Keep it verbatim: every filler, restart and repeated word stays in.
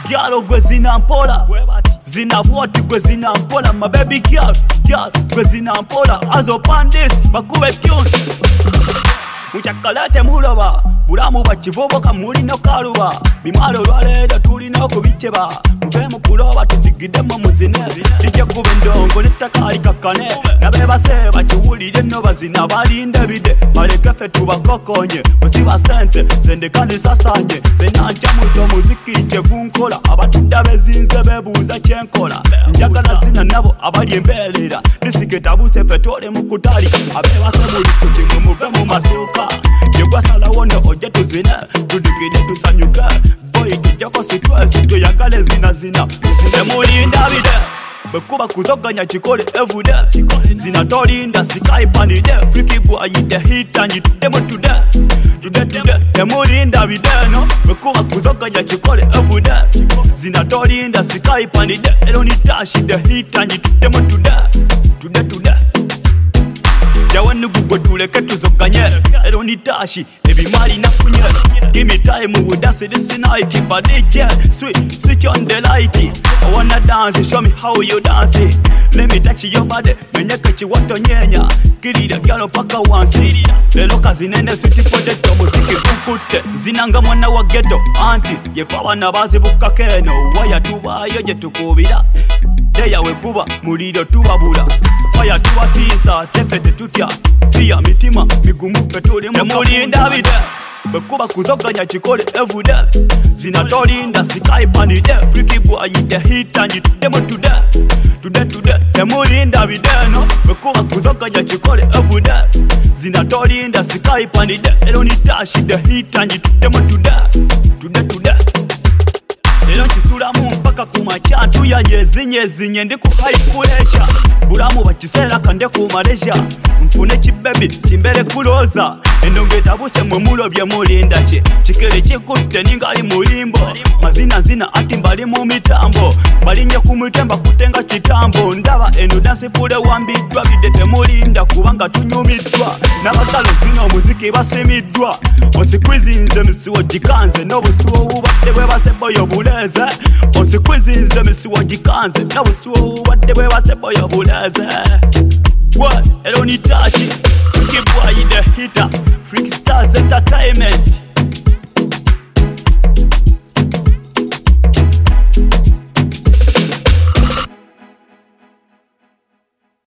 Gyalo gwe zina mpola zina bwoti gwe zina mpola my baby girl girl gwe zina mpola azo pandis bakube tune muchakalate muloba bulamu bakivubuka mulina kaluba bimalo lwaleero tulina okubicheba muve mukuloba tutigidemu muzine lijja kuba endongo nettaka alikakane nabe base bakiwulire nno bazina balinda bide baleke ffe tubakokonye oziba sente zendekandi sasanye zenantyamuza omuziki tegunkola abatudda bezinze bebuuza kyenkola njagala zina nabo abali embeerera disike tabuse ffe tole mu kutali abebase muli kujimu muve mu masuuka yegwasalawo ne ojja tuzine tudigide tusanyuke boyi tujjako sitwesi tuyagale zina zina tuzine mulinda bide bekuba kuzoganya kikole everyday zina tolinda sikaipanide freaky boy the hit and you demo today today today emulinda bideno bekuba kuzoganya kikole everyday zina tolinda sikaipanide eloni tashi the hit and you demo today today today Jawanu gugwe tuleke tuzoganye Eloni tashi ebimali nafunye Give me time we dance this night But D J switch switch on the light I wanna dance show me how you dance Let me touch your body menyeke chiwato nyenya Kirida gyalo paka wansi Lelo kazi nene sweet potato muziki kukute Zinanga mwana wa ghetto auntie Yekwa wana bazi buka keno Waya tuba yoje tukubira Deya wekuba muliro tubabula Fire tuwa tisa tefete tutya Fia mitima migumu petuli mukamulinda bide bekuba kuzoganya kikole everyday zina tolinda sikaipanide freaky boy the hit and you demo today today today emulinda bideno bekuba kuzoganya kikole everyday zina tolinda sikaipanide eloni tashi the hit and you demo today today today Lelo nkisulamu mpaka kumacha tuyanye zinye zinye ndi ku high pressure bulamu bakisera kande ku Malaysia mfune kibebi kimbere kuloza endonge tabuse mwe mulobye mulinda che kikere kikutte ningali mulimbo mazina zina ati mbali mu mitambo balinye kumutemba kutenga kitambo ndaba eno dance fule wambidwa bidete mulinda kubanga tunyumiddwa n'abagalo zina omuziki basimidwa osikwizinze misiwo gikanze n'obusuwo ubadde bwe baseboyo buleze osikwizinze misiwo gikanze n'obusuwo ubadde bwe baseboyo buleze what eloni tashi Freaky boy the hitter Freak Stars Entertainment